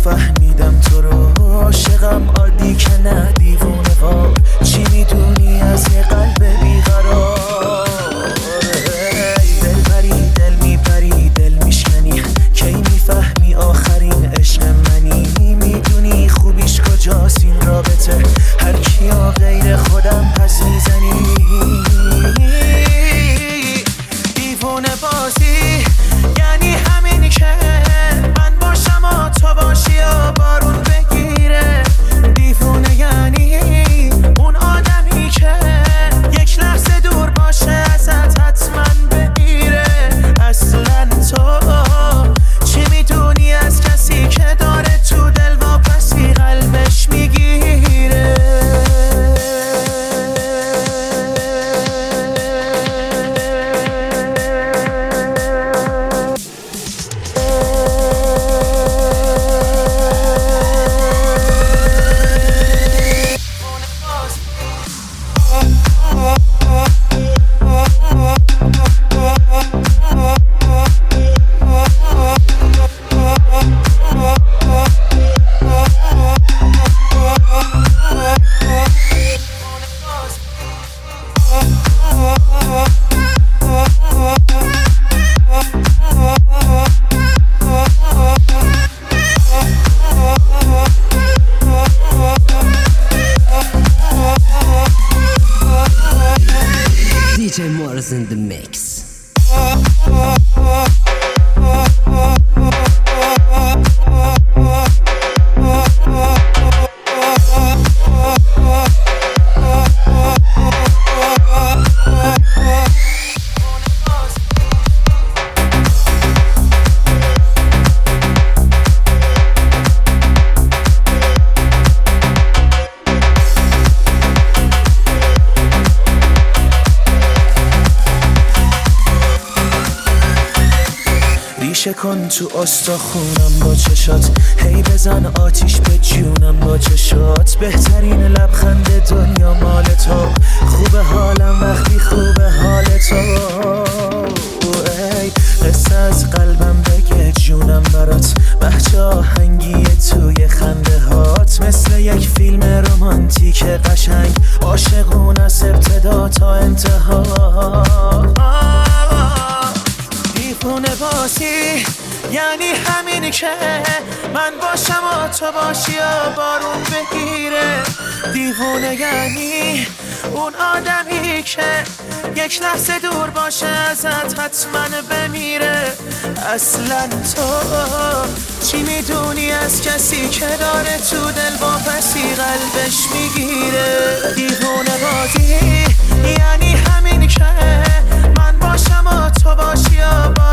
فهمیدم تو رو عاشقم عادی که نه دیوونه وار چی میدونی از یه قلب بیقرار دل بری دل میبری دل میشکنی کی میفهمی آخرین عشق منی میدونی خوبیش کجاست این رابطه هر کیا غیر خودم پس میزنی دیوونه بازی یعنی همین که من باشم و تو باشی و بارون بگیره دیوونه یعنی اون آدمی که یک لحظه دور باشه ازت حتما بمیره اصلا تو چی میدونی از کسی که داره تو دل واپسی قلبش میگیره DJ Morris in the mix. ریشه کن تو استخونم با چشات هی بزن آتیش به جونم با چشات بهترین لبخند دنیا مال تو خوبه حالم وقتی خوبه حال تو ای قصه از قلبم بگه جونم برات بچه آهنگی توی خنده هات مثل یک فیلم رمانتیک قشنگ عاشقون از ابتدا تا انتها دیوونه بازی یعنی همینی که من باشم و تو باشی و بارون بگیره دیوونه یعنی اون آدمی که یک لحظه دور باشه ازت حتما بمیره اصلا تو چی میدونی از کسی که داره تو دل واپسی قلبش میگیره دیوونه بازی یعنی همینی که من باشم و تو باشی و